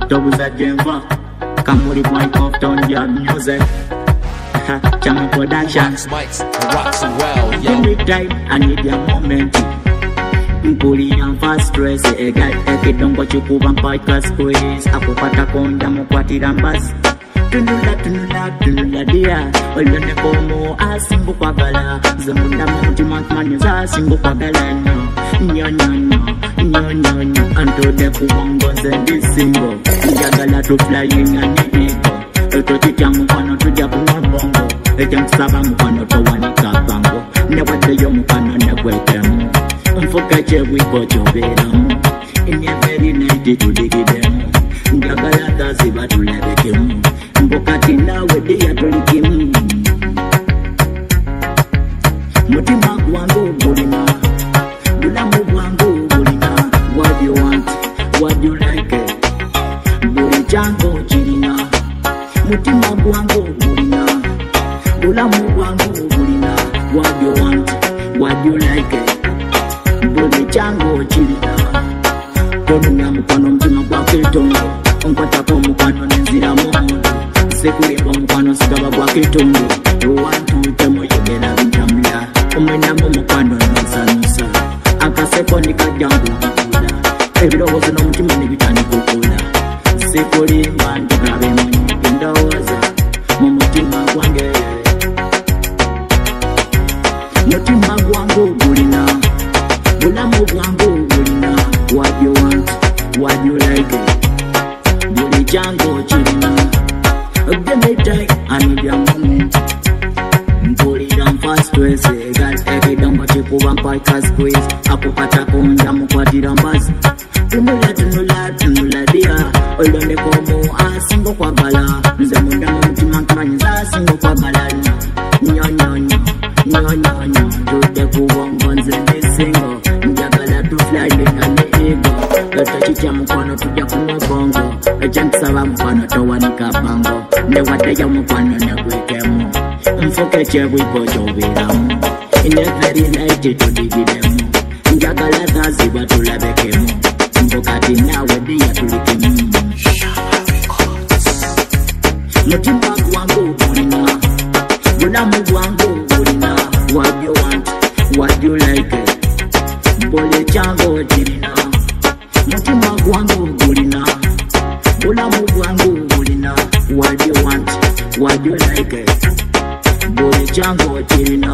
Tobuza Denver, Kamuri Point of Town, your music. Chama Production. Mics rocks well, yo. Give me time, I need your moment. Mpuli ya fast stress, egal ekidongo chikuba mpaka squeeze. Akupata konda mukwatira mbasi. Tunula dia, olone komo asingu kwa gala. Zamunda mutima kmanyo za asingu kwa gala. Nyo. Anto de kubongo zendi singo. Njagala to flying and ego. Otochicha mkwano tuja kuma bongo. Ejamsaba mkwano towanika bango. Newade yo mkwano nekwetemu. Mfukache wiko choberamu. Inye very night tudigidemu. Njagala dazi batulebekemu. Mbokati nawe diya tulikimu. Mutima wangu bulina. Bulamu wangu bulina. What you want, what you like it. Buli chango chirina. Mutima wangu bulina. Bulamu wangu bulina. What you want, what you like it. Buli chango chirina. Tonunya mukwano mtima kwa kitongo. Onkwata kwa mukwano nenzira mungu. Sekulimba mukwano sigaba kwa kitongo. Ruwantu temo yogera bitamula. Omwenamu mukwano nusa. Akaseko nikajangu kukula. Ebirowozo n'omutima nebitani kukula. Sekulimba ndikabe munyi ndowooza mu mutima gwange. Mutima gwangu gulina. Bulamu bwangu bulina. What you want, what you like it. Buli jango chirina. Give me time, I need your moment. Mpulira fast stress, egal ekidongo chikuba mpaka squeeze. Akupata konja mukwatira mbasi. Tunula dia, olone komo asingo kwa gala. Nze munda mutima nkamanyiza asingo kwa gala. Nyo, tude kubongo nze ndisingo. Njagala to fly ne ego. Otochicha mukwano tuja kumwa bongo. Ejansaba mukwano towanika bango. Newade ya mukwano nekwekemu. Mfukeche wiko choberamu. In every night tudigidemu. Njagala dazi batulabekemu. Mbokati nawe diya tulikemu. Mutima wangu bulina. Bulamu wangu bulina. What you want, what you like it. Bole chango chirina. Mutima wangu bulina. Bulamu wangu bulina. What you want, what you like it. Bole chango chirina.